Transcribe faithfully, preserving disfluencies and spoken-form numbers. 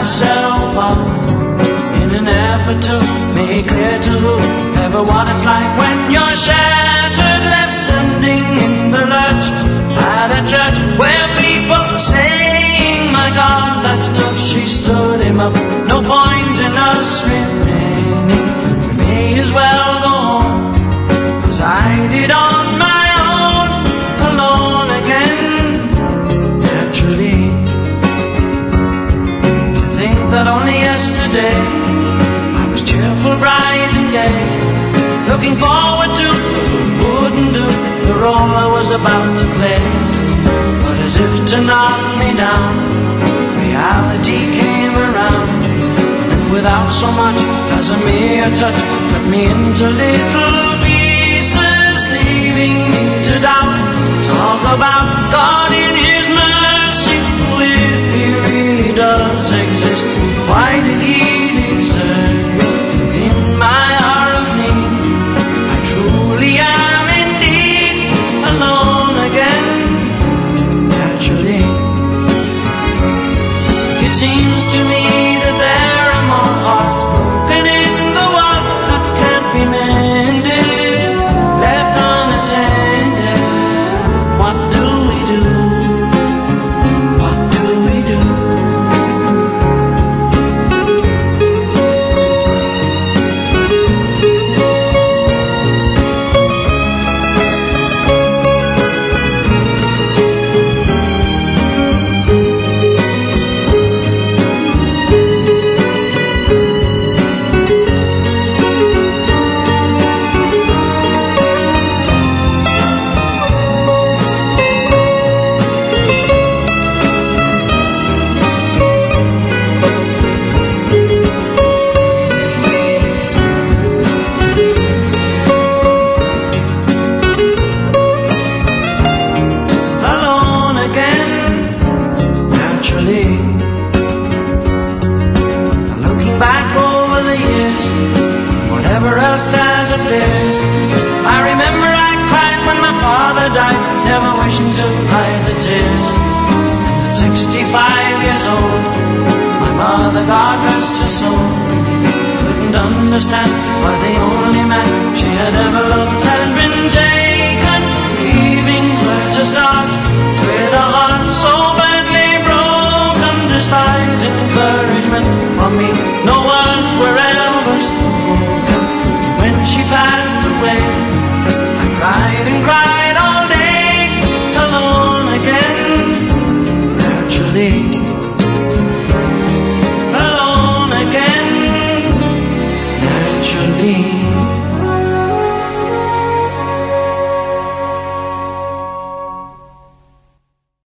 myself up in an effort to make clear to whoever what it's like when you're shattered, left standing in the lurch at a church where people were saying, my God, that's tough. She stood him up. No point in us remaining. We may as well go home, 'cause I did on my own, alone again. Naturally, to think that only yesterday I was cheerful, bright and gay, looking forward to wouldn't do the role I was about to play. But as if to knock me down, reality came around, and without so much as a mere touch, cut me into little pieces, leaving me to doubt. Talk about God in His mercy, if He really does exist, why did He desert me in my hour of need? I truly am indeed alone again. Naturally, it seems to me that there are more hearts broken in the world that can't be mended, left unattended. What do we do? What do we do? Alone again, naturally. Looking back over the years, whatever else that appears, I remember I cried when my father died, never wishing to hide the tears. And at sixty-five years old, my mother, God rest her soul, couldn't understand why the only man she had ever